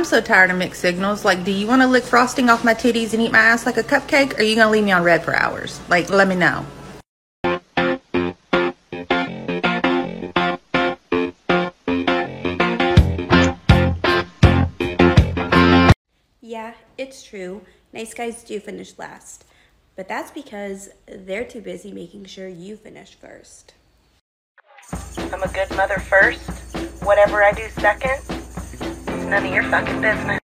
so tired of mixed signals. Like, do you want to lick frosting off my titties and eat my ass like a cupcake? Or are you going to leave me on red for hours? Like, let me know. Yeah, it's true. Nice guys do finish last. But that's because they're too busy making sure you finish first. I'm a good mother first. Whatever I do second, it's none of your fucking business.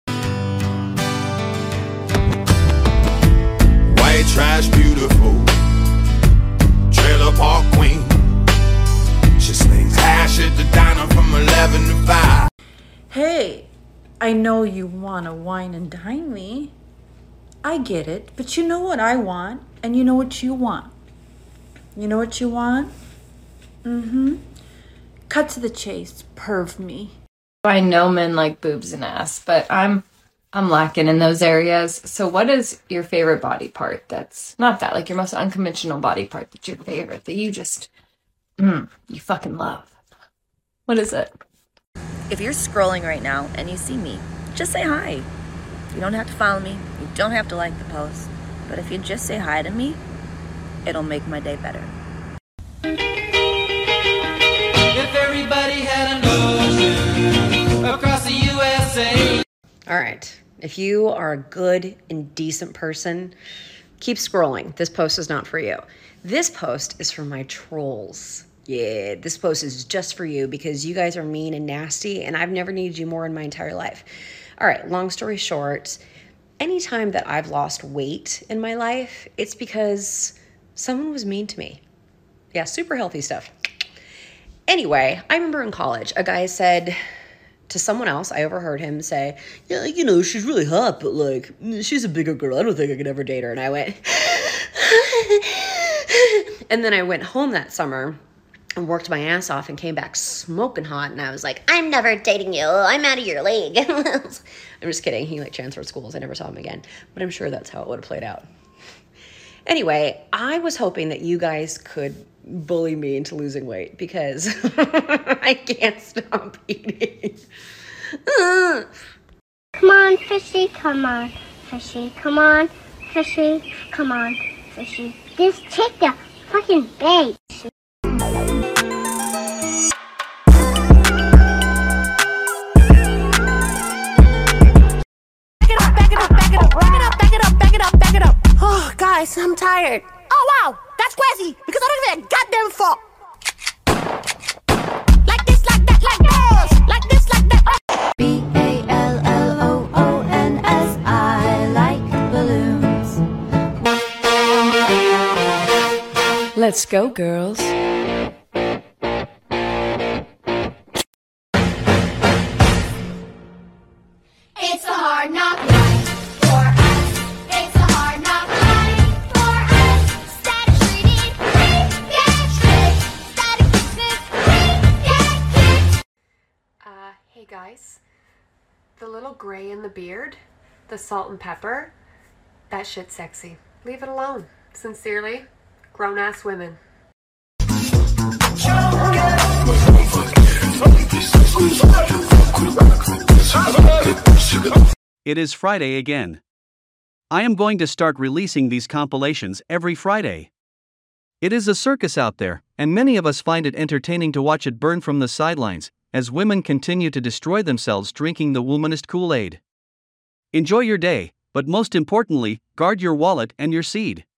White trash, beautiful. Trailer park queen. She slings hash at the diner from 11 to 5. Hey, I know you want to wine and dine me. I get it, but you know what I want, and you know what you want. You know what you want? Cut to the chase, perv me. I know men like boobs and ass, but I'm lacking in those areas. So what is your favorite body part that's not that, like your most unconventional body part that's your favorite, that you just, you fucking love? What is it? If you're scrolling right now and you see me, just say hi. You don't have to follow me. You don't have to like the post. But if you just say hi to me, it'll make my day better. If everybody had an ocean across the USA. All right. If you are a good and decent person, keep scrolling. This post is not for you. This post is for my trolls. Yeah, this post is just for you because you guys are mean and nasty, and I've never needed you more in my entire life. All right, long story short, anytime that I've lost weight in my life, it's because someone was mean to me. Yeah, super healthy stuff. Anyway, I remember in college, a guy said to someone else, I overheard him say, yeah, you know, she's really hot, but like, she's a bigger girl. I don't think I could ever date her. And I went, and then I went home that summer and worked my ass off and came back smoking hot. And I was like, I'm never dating you. I'm out of your league. I'm just kidding. He like transferred schools. I never saw him again. But I'm sure that's how it would have played out. Anyway, I was hoping that you guys could bully me into losing weight because I can't stop eating. Come on, fishy, come on, fishy, come on, fishy, come on, fishy. Just take the fucking bait. Oh, guys, I'm tired. Oh, wow, that's crazy, because I don't give a goddamn fuck. Like this, like that, like this, like this, like that. BALLOONS, I like balloons. Let's go, girls. It's a hard knock life for us. It's a hard knock life for us. Static treated, we get tricked. Static business, we get kicked. Hey guys. The little gray in the beard, the salt and pepper, that shit's sexy. Leave it alone. Sincerely, grown-ass women. It is Friday again. I am going to start releasing these compilations every Friday. It is a circus out there, and many of us find it entertaining to watch it burn from the sidelines, as women continue to destroy themselves drinking the womanist Kool-Aid. Enjoy your day, but most importantly, guard your wallet and your seed.